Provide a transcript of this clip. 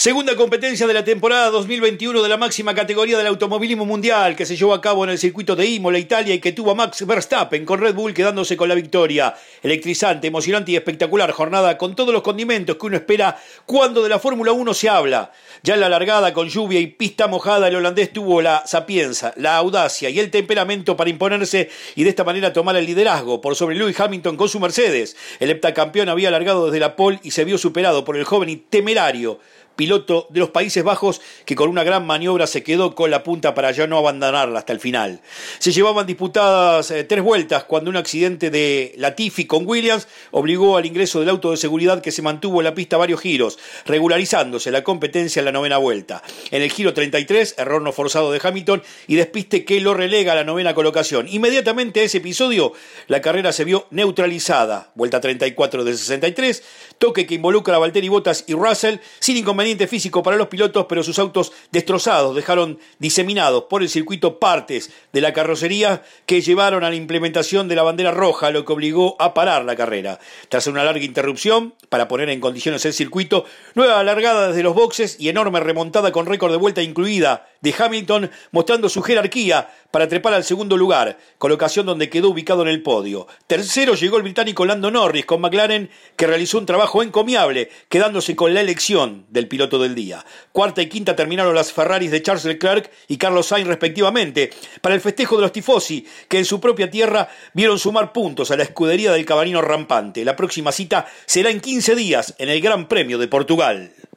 Segunda competencia de la temporada 2021 de la máxima categoría del automovilismo mundial que se llevó a cabo en el circuito de Imola, Italia, y que tuvo a Max Verstappen con Red Bull quedándose con la victoria. Electrizante, emocionante y espectacular jornada con todos los condimentos que uno espera cuando de la Fórmula 1 se habla. Ya en la largada con lluvia y pista mojada, el holandés tuvo la sapienza, la audacia y el temperamento para imponerse y de esta manera tomar el liderazgo por sobre Lewis Hamilton con su Mercedes. El heptacampeón había largado desde la pole y se vio superado por el joven y temerario piloto de los Países Bajos, que con una gran maniobra se quedó con la punta para ya no abandonarla hasta el final. Se llevaban disputadas 3 vueltas cuando un accidente de Latifi con Williams obligó al ingreso del auto de seguridad, que se mantuvo en la pista varios giros, regularizándose la competencia en la 9ª vuelta. En el giro 33, error no forzado de Hamilton y despiste que lo relega a la 9ª colocación. Inmediatamente a ese episodio, la carrera se vio neutralizada. Vuelta 34 de 63, toque que involucra a Valtteri Bottas y Russell, sin inconveniente físico para los pilotos, pero sus autos destrozados dejaron diseminados por el circuito partes de la carrocería que llevaron a la implementación de la bandera roja, lo que obligó a parar la carrera. Tras una larga interrupción para poner en condiciones el circuito, nueva largada desde los boxes y enorme remontada con récord de vuelta incluida de Hamilton, mostrando su jerarquía para trepar al segundo lugar, colocación donde quedó ubicado en el podio. Tercero llegó el británico Lando Norris con McLaren, que realizó un trabajo encomiable, quedándose con la elección del piloto del día. Cuarta y quinta terminaron las Ferraris de Charles Leclerc y Carlos Sainz respectivamente, para el festejo de los tifosi, que en su propia tierra vieron sumar puntos a la escudería del cabalino rampante. La próxima cita será en 15 días en el Gran Premio de Portugal.